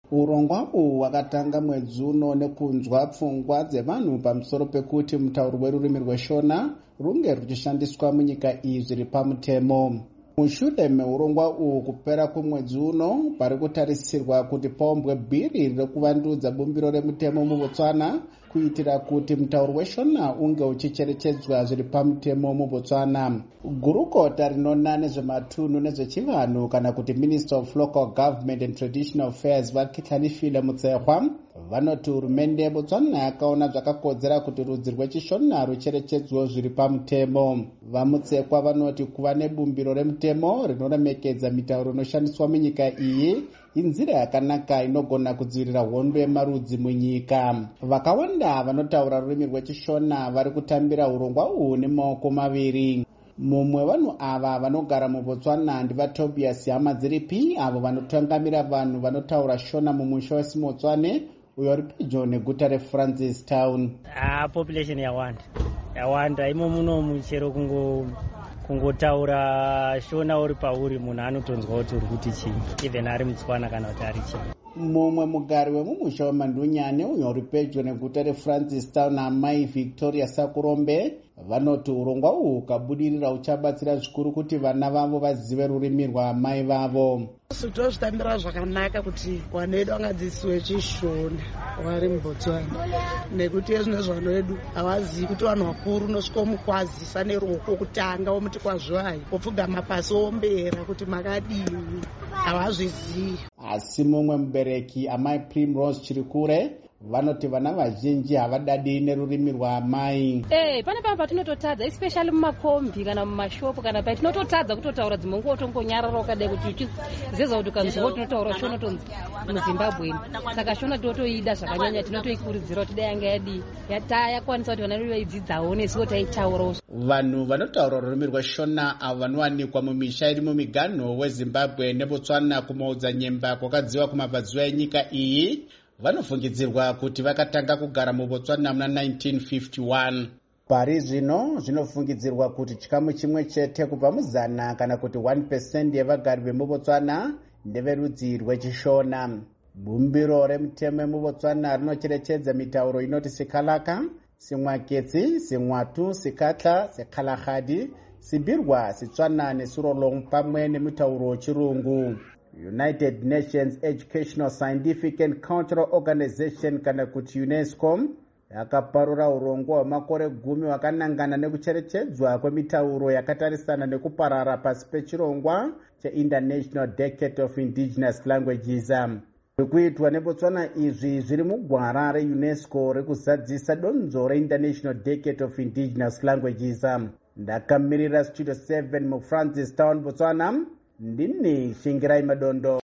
Urongwa uhu wakatanga mwedzi uno nekunzwa pfungwa dzevanhu pamusoro pekuti mutauro werurimi rweshona runge ruchishandiswa munyika iyi zviri pamutemo. Mushure meurongwa uhu kupera kwemwedzi uno pari kutarisirwa kuti paumbwe bhiri rekuvandudza bumbiro remutemo muBotswana kuitira kuti mutauro weshona unge uchicherechedzwa zviri pamutemo muBotswana. Gurukota rinona nezvematunhu nezvechivanhu kana kuti Minister of Local Government and Traditional Affairs vaKitlanifile Mutsehwa vanoti hurumende yeBotswana yakaona zvakakodzera kuti rudzi rwechishona rucherechedzwe zviri pamutemo. VaMutsekwa vanoti kuva nebumbiro remutemo rinoremekedza mitauro inoshandiswa munyika iyi inzira yakanaka inogona kudzivirira hondo yemarudzi munyika. Vakawanda vanotaura rurimi rwechishona vari kutambira urongwa uhu nemaoko maviri. Mumwe vanhu ava vanogara muBotswana ndivaTobias Hamadziripi avo vanotungamira vanhu vanotaura shona mumusha weSimotswane uyo uri pedyo neguta reFrancistown. Population yawanda imo muno chero kungotaura shona uri pauri munhu anotonzwa kuti uri kuti chii, even ari muTswana kana kuti ari chii. Mumwe mugari wemumusha weMandunyane uyo uri pedyo neguta reFrancistown amai Victoria Sakurombe vanoti urongwa uhu ukabudirira uchabatsira zvikuru kuti vana vavo vazive rurimi rwaamai vavo. Tozvitambira zvakanaka kuti vana vedu vangadzidziswe chishona vari muBotswana, nekuti ezvinezvi vana vedu havazivi kuti vanhu vakuru unosvika mukwazisa neruoko kutanga womuti kwazvai wopfugama pasi wombera kuti makadini, havazvizivi. Asi mumwe mubereki amai Primrose Chirikure vanoti vana vazhinji havadadi nerurimi rwaamai. Pane pamwe patinototadza especially mumakombi kana mumashopu kana patinototadza kutotaura dzimwe nguva tongonyarara ukadai kuti uchizeza kuti ukanzwa tinotaura shona tonzi muZimbabwe. Saka shona totoida zvakanyanya, tinotoikurudzira kuti dai yanga yakwanisa kuti vana vedu vaidzidzawo nesuwo taitaurawo. Vanhu vanotaura rurimi rweshona avo vanowanikwa mumisha iri mumiganho weZimbabwe neBotswana kumaudza nyemba kwakadziwa kumabvazuva enyika iyi vanofungidzirwa kuti vakatanga kugara muBotswana muna 1951. Pari zvino zvinofungidzirwa kuti chikamu chimwe chete kubva muzana kana kuti 1% yevagari vemuBotswana ndeverudzi rwechishona. Bumbiro remutemo muBotswana rinocherechedza mitauro inoti Sikalaka, Simwaketsi, Simwatu, Sikatla, Sikhalahadi, Sibirwa, Sitswana neSurolong pamwe nemitauro chirungu. United Nations Educational, Scientific and Cultural Organization kana kuti UNESCO yakaparura urongwa hwemakore 10 wakanangana nekucherechedzwa kwemitauro yakatarisana nekuparara pasi pechirongwa cheInternational Decade of Indigenous Languages. Zvikuitwa neBotswana izvi zviri mugwara reUNESCO rekuzadzisa donzo reInternational Decade of Indigenous Languages. Ndakamirira Studio 7 muFrancistown, Botswana. Ndini Shingirai Madondo.